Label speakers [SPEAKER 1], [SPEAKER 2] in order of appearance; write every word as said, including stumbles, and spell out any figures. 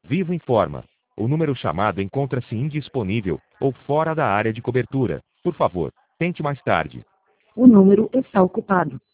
[SPEAKER 1] Vivo informa. O número chamado encontra-se indisponível ou fora da área de cobertura. Por favor, tente mais tarde.
[SPEAKER 2] O número está ocupado.